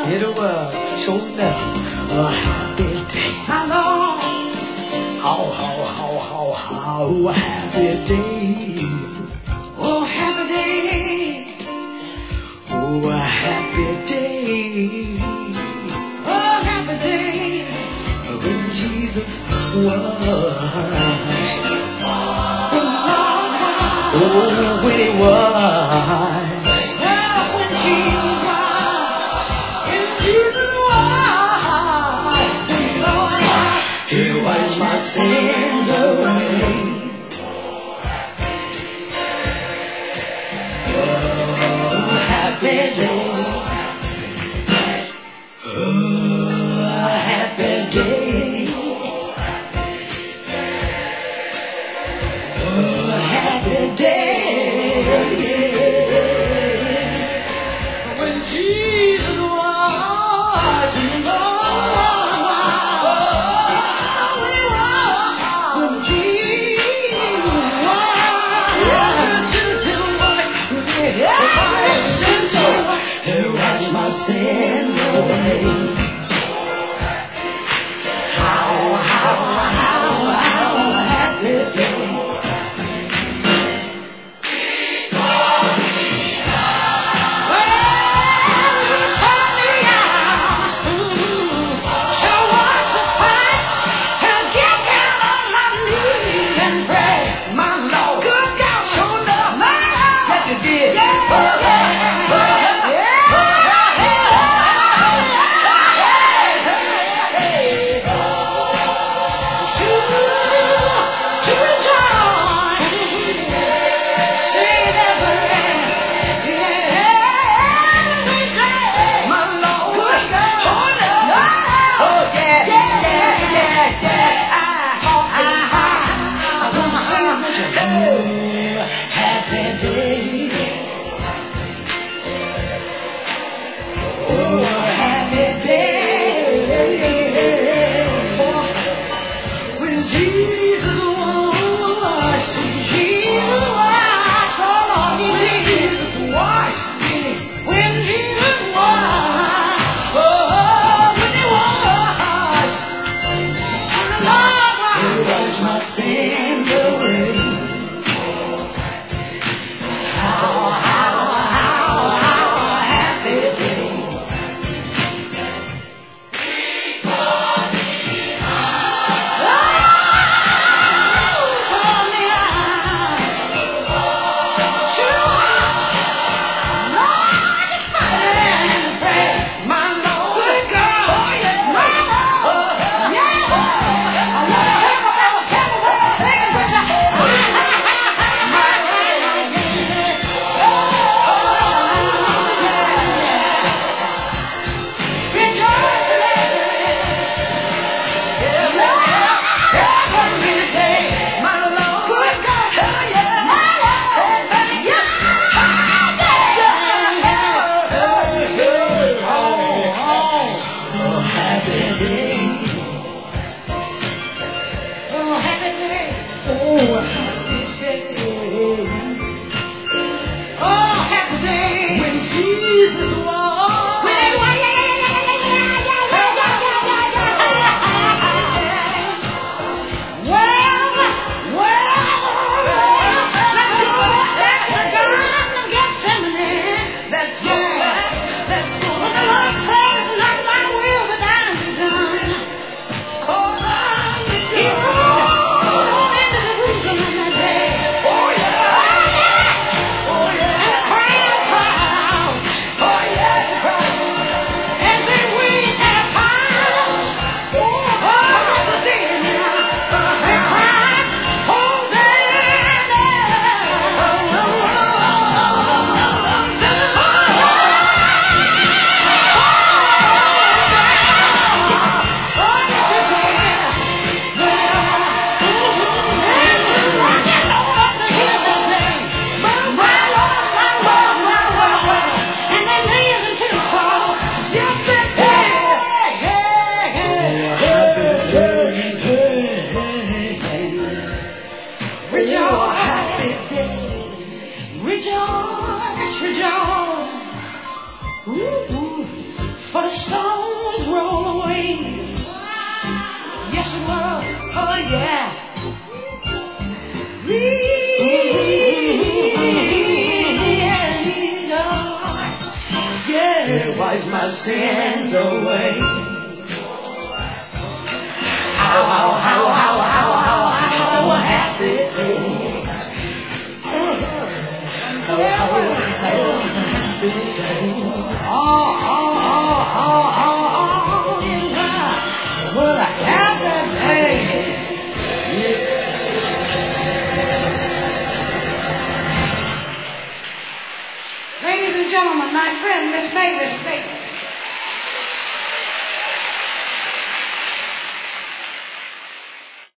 It was sure enough a happy day. My Lord, how happy day. Oh, happy day. Oh, a happy day. Oh, happy day. When Jesus was. Oh, when he was. My sins away. Oh, happy day. Oh, happy day. Oh, happy day. When Jesus was in love. My sin away. How happy day. For the storm was rolled away. Yes, it was. Oh, yeah. Yeah, wash my sins away. How happy. What a happy day. Ladies and gentlemen, my friend Miss Mavis State.